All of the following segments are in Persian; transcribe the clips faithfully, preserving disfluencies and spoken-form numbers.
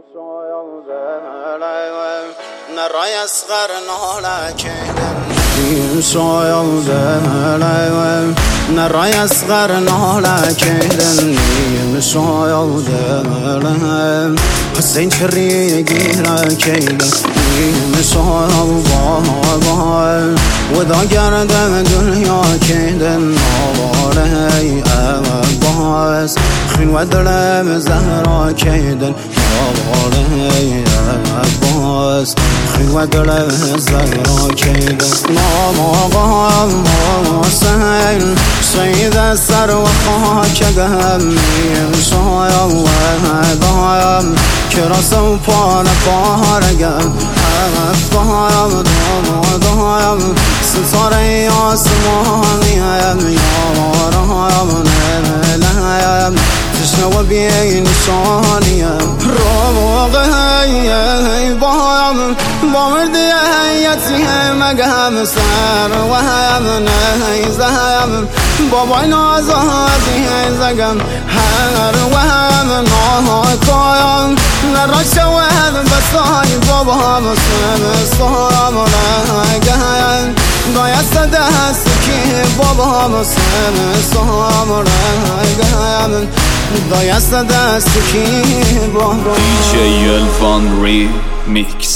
نرای اصغر نالکیدن شایاده نرای اصغر نالکیدن شایاده حسین شری گیرکیدن شایاده ودا گردم دنیا کیدن آواره باز خین و دلم زهرا کیدن آواره باز خین و دلم زهرا کیدن نام آقا حسین سید سر و خاکگم شایاده کرا سو پان پارگم افقایم دامادایم ستاره آسمانیم یارایم نملیم تشنه و بی نشانیم روغی بایم با مردی حیاتی مگم سر و هم نیزم بابای نازادی زگم هر و هم ناکایم نرا شود بسای بابا مسلم سلام رگم دایست دست که بابا مسلم سلام رگم دایست دست که بابا دی جی الفان ریمیکس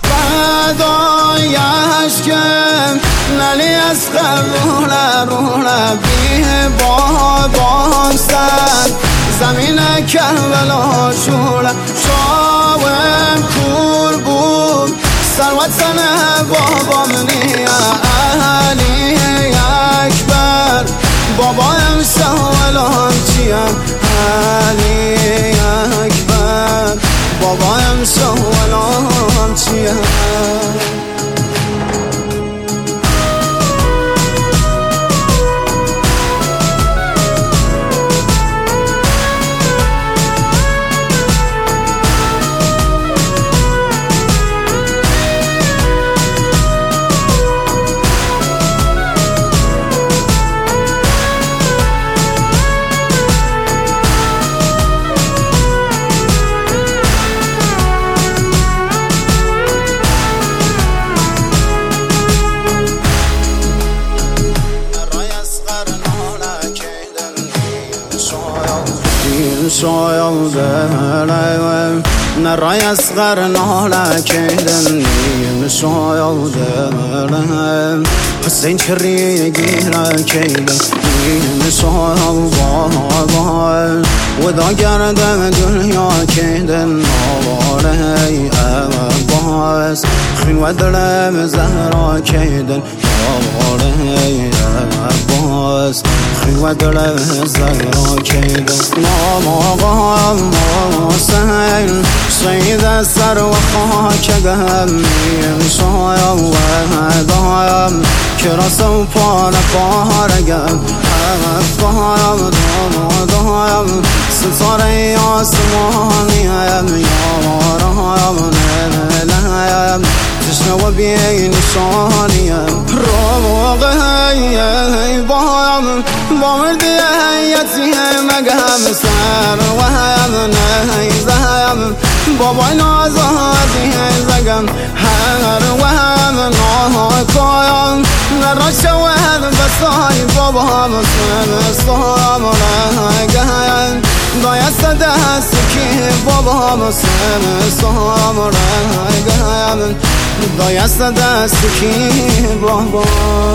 دایش کم نلی از خلوله روله بیه بابام سر زمین کربلا شوله شاوم کور بود سروت سنه بابام نیا اهلی اکبر بابایم شاولان چیم اهلی اکبر بابایم شاولان چیم شایاده نرای اصغر نالکیدن شایاده حسین شری گیرکیدن شایاده ودا گردم دنیا کیدن آواره باز خین و دلم زهرا کیدن آواره باز خین و دلم زهرا کیدن نام آقا حسین سید سر و خاکگم شایاده کرا سو پان پارگم افقایم دامادایم ستاره آسمانیم یارایم نملیم تشنه و بی نشانیم روغی بایم با مردی حیاتی مگم سر و هم نیزم بابای نازادی زگم هر و هم ناکایم نرا شود بسای بابا مسلم سلام رگم دایست دست که بابا مسلم سلام رگم دایست دست که بابا